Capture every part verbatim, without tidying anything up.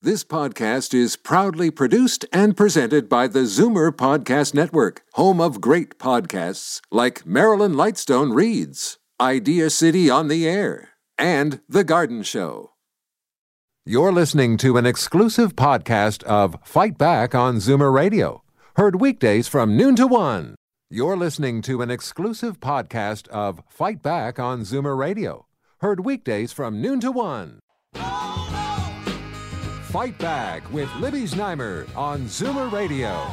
This podcast is proudly produced and presented by the Zoomer Podcast Network, home of great podcasts like Marilyn Lightstone Reads, Idea City on the Air, and The Garden Show. You're listening to an exclusive podcast of Fight Back on Zoomer Radio, heard weekdays from noon to one. You're listening to an exclusive podcast of Fight Back on Zoomer Radio, heard weekdays from noon to one. Fight Back with Libby Znaimer on Zoomer Radio.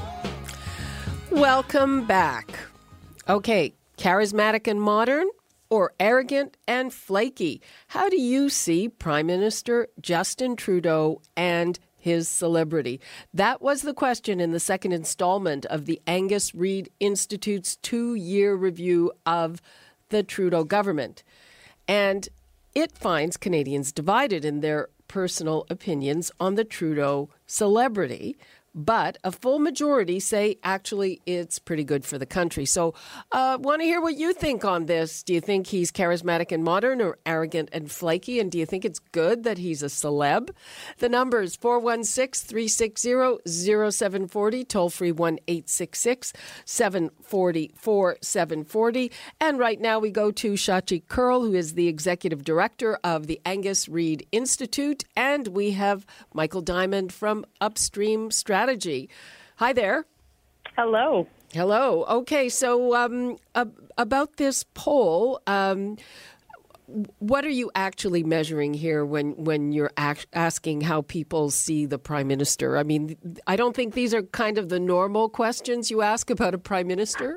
Welcome back. Okay, charismatic and modern or arrogant and flaky? How do you see Prime Minister Justin Trudeau and his celebrity? That was the question in the second installment of the Angus Reid Institute's two-year review of the Trudeau government. And it finds Canadians divided in their personal opinions on the Trudeau celebrity, but a full majority say actually it's pretty good for the country. So I uh, want to hear what you think on this. Do you think he's charismatic and modern or arrogant and flaky? And do you think it's good that he's a celeb? The number is four one six, three six zero, zero seven four zero, toll free one eight six six, seven four zero, four seven four zero. And right now we go to Shachi Kurl, who is the executive director of the Angus Reid Institute. And we have Michael Diamond from Upstream Strategy. Strategy. Hi there. Hello. Hello. Okay, so um, uh, about this poll, um, what are you actually measuring here when, when you're act- asking how people see the Prime Minister? I mean, I don't think these are kind of the normal questions you ask about a Prime Minister.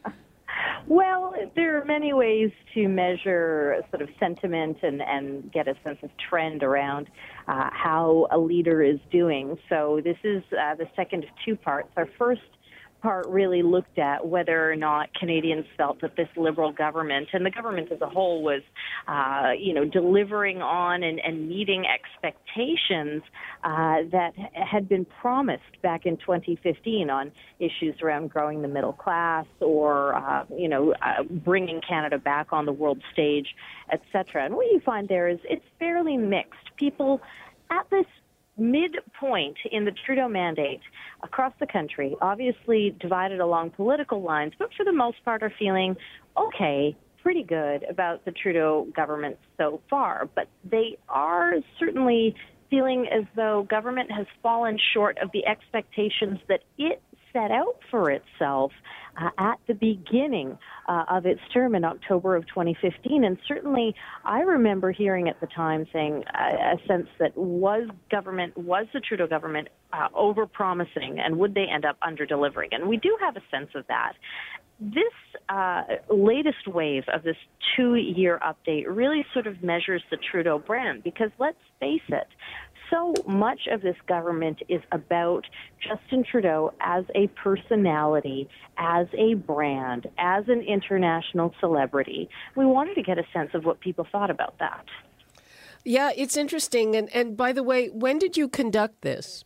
Well, there are many ways to measure sort of sentiment and, and get a sense of trend around uh, how a leader is doing. So this is uh, the second of two parts. Our first part really looked at whether or not Canadians felt that this Liberal government and the government as a whole was, uh, you know, delivering on and, and meeting expectations uh, that had been promised back in twenty fifteen on issues around growing the middle class or, uh, you know, uh, bringing Canada back on the world stage, et cetera. And what you find there is it's fairly mixed. People at this midpoint in the Trudeau mandate across the country, obviously divided along political lines, but for the most part are feeling okay, pretty good about the Trudeau government so far. But they are certainly feeling as though government has fallen short of the expectations that it set out for itself uh, at the beginning uh, of its term in October of twenty fifteen. And certainly I remember hearing at the time saying uh, a sense that was government, was the Trudeau government uh, over-promising, and would they end up under-delivering? And we do have a sense of that. This uh, latest wave of this two-year update really sort of measures the Trudeau brand because, let's face it, so much of this government is about Justin Trudeau as a personality, as a brand, as an international celebrity. We wanted to get a sense of what people thought about that. Yeah, it's interesting. And, and by the way, when did you conduct this?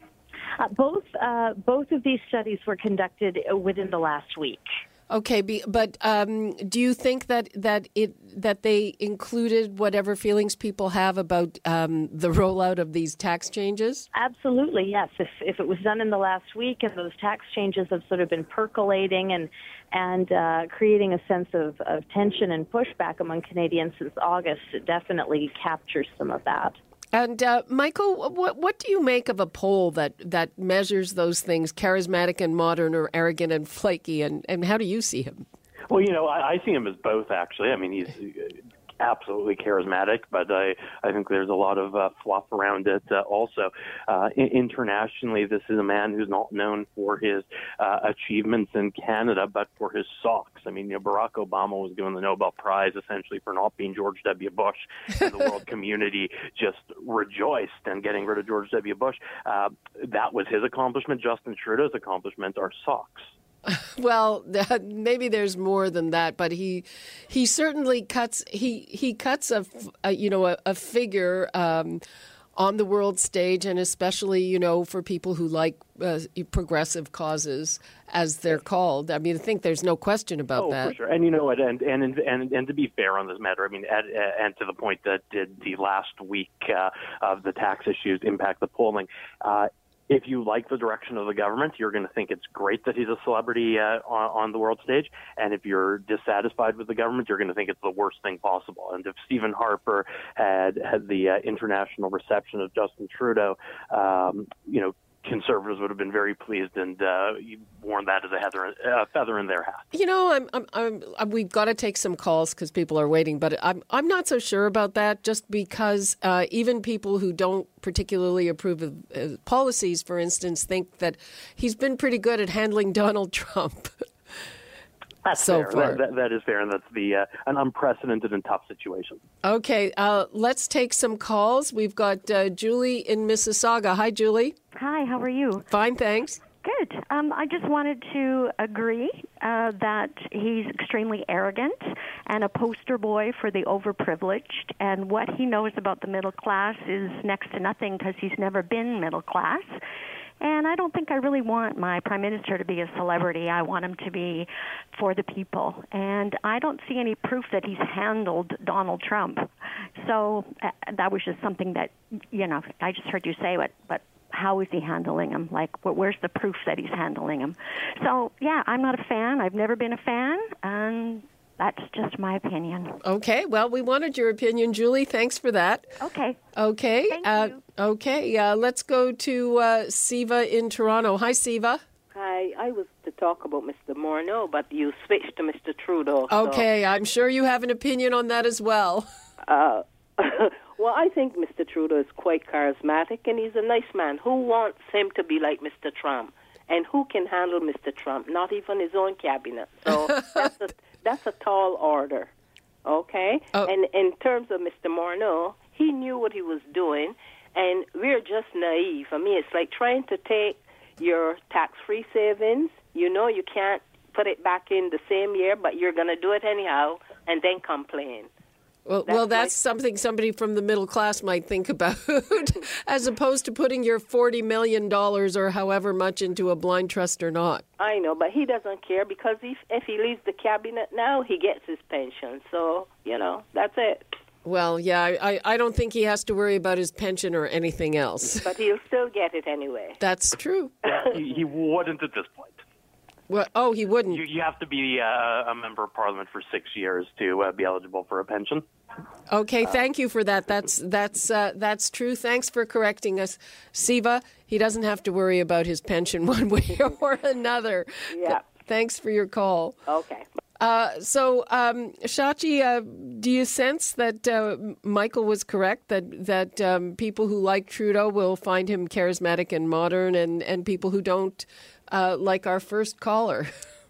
Uh, both uh, both of these studies were conducted within the last week. Okay, but um, do you think that that it that they included whatever feelings people have about um, the rollout of these tax changes? Absolutely, yes. If if it was done in the last week and those tax changes have sort of been percolating and and uh, creating a sense of, of tension and pushback among Canadians since August, it definitely captures some of that. And uh, Michael, what what do you make of a poll that, that measures those things, charismatic and modern or arrogant and flaky, and, and how do you see him? Well, you know, I, I see him as both, actually. I mean, he's absolutely charismatic, but I, I think there's a lot of uh, fluff around it uh, also. Uh, internationally, this is a man who's not known for his uh, achievements in Canada, but for his socks. I mean, you know, Barack Obama was given the Nobel Prize essentially for not being George W. Bush, and the world community just rejoiced in getting rid of George W. Bush. Uh, that was his accomplishment. Justin Trudeau's accomplishment are socks. Well, maybe there's more than that, but he he certainly cuts he he cuts a, a you know a, a figure um, on the world stage, and especially, you know, for people who like uh, progressive causes, as they're called. I mean, I think there's no question about oh, that. Oh, for sure. And you know what? And and and and to be fair on this matter, I mean, and, and to the point that did the last week uh, of the tax issues impact the polling? Uh, If you like the direction of the government, you're going to think it's great that he's a celebrity uh, on, on the world stage. And if you're dissatisfied with the government, you're going to think it's the worst thing possible. And if Stephen Harper had had the uh, international reception of Justin Trudeau, um, you know, Conservatives would have been very pleased and uh, worn that as a feather, a feather in their hat. You know, I'm, I'm, I'm, I'm, we've got to take some calls because people are waiting, but I'm, I'm not so sure about that. Just because uh, even people who don't particularly approve of uh, policies, for instance, think that he's been pretty good at handling Donald Trump. That's so fair. Far. That, that, that is fair, and that's the uh, an unprecedented and tough situation. Okay, uh, let's take some calls. We've got uh, Julie in Mississauga. Hi, Julie. Hi, how are you? Fine, thanks. Good. Um, I just wanted to agree uh, that he's extremely arrogant and a poster boy for the overprivileged, and what he knows about the middle class is next to nothing because he's never been middle class. And I don't think I really want my prime minister to be a celebrity. I want him to be for the people. And I don't see any proof that he's handled Donald Trump. So uh, that was just something that, you know, I just heard you say, but, but how is he handling him? Like, where's the proof that he's handling him? So, yeah, I'm not a fan. I've never been a fan. And that's just my opinion. Okay. Well, we wanted your opinion, Julie. Thanks for that. Okay. Okay. Thank uh, you. Okay. Uh, let's go to uh, Siva in Toronto. Hi, Siva. Hi. I was to talk about Mister Morneau, but you switched to Mister Trudeau. So, okay. I'm sure you have an opinion on that as well. Uh, well, I think Mister Trudeau is quite charismatic, and he's a nice man. Who wants him to be like Mister Trump? And who can handle Mister Trump? Not even his own cabinet. So that's a That's a tall order, okay? Oh. And in terms of Mister Morneau, he knew what he was doing, and we're just naive. I mean, it's like trying to take your tax-free savings. You know you can't put it back in the same year, but you're going to do it anyhow and then complain. Well, that's well, that's my... something somebody from the middle class might think about, as opposed to putting your forty million dollars or however much into a blind trust or not. I know, but he doesn't care because if, if he leaves the cabinet now, he gets his pension. So, you know, that's it. Well, yeah, I, I don't think he has to worry about his pension or anything else. But he'll still get it anyway. That's true. he, he wouldn't at this point. Well, oh, he wouldn't. You, you have to be uh, a member of Parliament for six years to uh, be eligible for a pension. Okay, thank you for that. That's that's uh, that's true. Thanks for correcting us, Siva. He doesn't have to worry about his pension one way or another. Yeah. Th- thanks for your call. Okay. Uh, so, um, Shachi, uh, do you sense that uh, Michael was correct, that that um, people who like Trudeau will find him charismatic and modern, and, and people who don't, uh, like our first caller?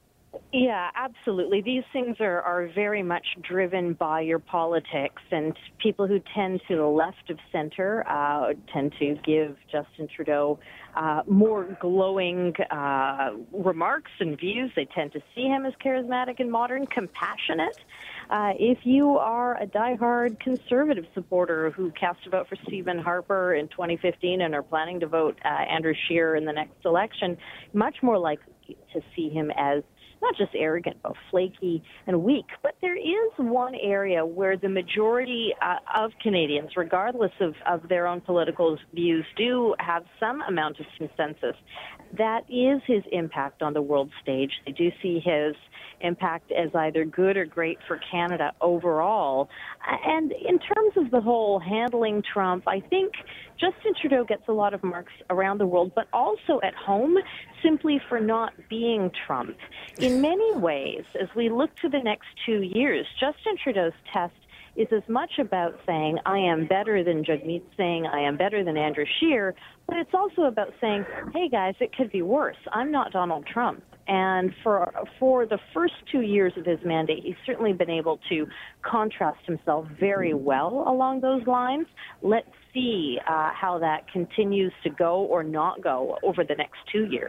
Yeah, absolutely. These things are, are very much driven by your politics, and people who tend to the left of center uh, tend to give Justin Trudeau uh, more glowing uh, remarks and views. They tend to see him as charismatic and modern, compassionate. Uh, if you are a diehard conservative supporter who cast a vote for Stephen Harper in twenty fifteen and are planning to vote uh, Andrew Scheer in the next election, much more likely to see him as not just arrogant, but flaky and weak. But there is one area where the majority uh, of Canadians, regardless of, of their own political views, do have some amount of consensus. That is his impact on the world stage. They do see his impact as either good or great for Canada overall. And in terms of the whole handling Trump, I think Justin Trudeau gets a lot of marks around the world, but also at home, simply for not being Trump. In many ways, as we look to the next two years, Justin Trudeau's test is as much about saying, I am better than Jagmeet Singh, I am better than Andrew Scheer, but it's also about saying, hey guys, it could be worse. I'm not Donald Trump. And for for the first two years of his mandate, he's certainly been able to contrast himself very well along those lines. Let's see uh, how that continues to go or not go over the next two years.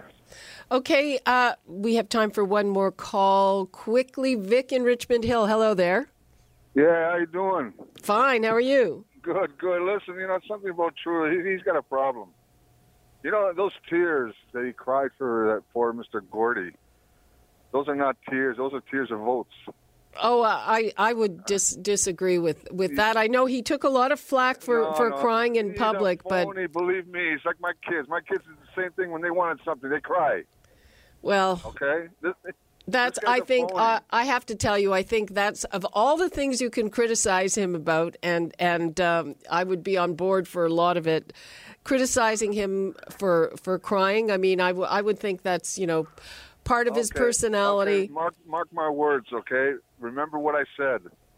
Okay, uh, we have time for one more call. Quickly, Vic in Richmond Hill. Hello there. Yeah, how you doing? Fine. How are you? good, good. Listen, you know, something about Trudeau, he, he's got a problem. You know, those tears that he cried for that poor Mister Gordy, those are not tears. Those are tears of votes. Oh, uh, I I would dis- disagree with, with that. I know he took a lot of flack for, No, for no. crying in He's public, a but phony, believe me, it's like my kids. My kids do the same thing when they wanted something. They cry. well, Okay? This, that's this guy's I a think phony. uh, I have to tell you, I think that's of all the things you can criticize him about, and and um, I would be on board for a lot of it. Criticizing him for for crying, I mean, I, w- I would think that's, you know, part of his Okay, personality. okay, Mark, mark my words, okay? Remember what I said.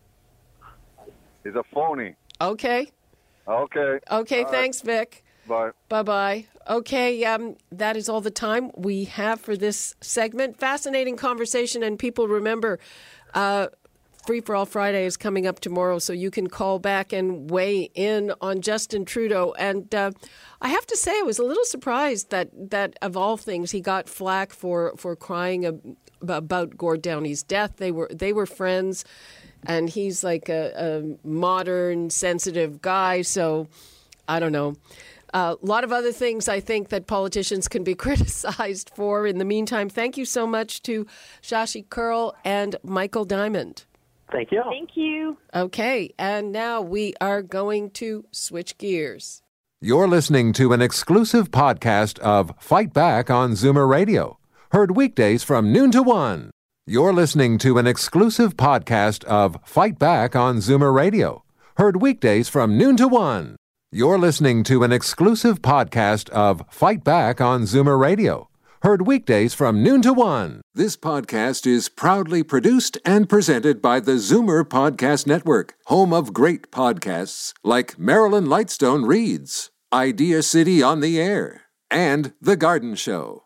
He's a phony. Okay. Okay. Okay, All thanks, Vic. right, Bye. Bye-bye. Okay, um, that is all the time we have for this segment. Fascinating conversation, and people remember, uh, Free for All Friday is coming up tomorrow, so you can call back and weigh in on Justin Trudeau. And uh, I have to say, I was a little surprised that, that of all things, he got flack for, for crying ab- about Gord Downey's death. They were they were friends, and he's like a, a modern, sensitive guy, so I don't know. A lot of other things I think that politicians can be criticized for. In the meantime, thank you so much to Shashi Kurl and Michael Diamond. Thank you. Thank you. Okay, and now we are going to switch gears. You're listening to an exclusive podcast of Fight Back on Zoomer Radio. Heard weekdays from noon to one. You're listening to an exclusive podcast of Fight Back on Zoomer Radio. Heard weekdays from noon to one. You're listening to an exclusive podcast of Fight Back on Zoomer Radio. Heard weekdays from noon to one. This podcast is proudly produced and presented by the Zoomer Podcast Network, home of great podcasts like Marilyn Lightstone Reads, Idea City on the Air, and The Garden Show.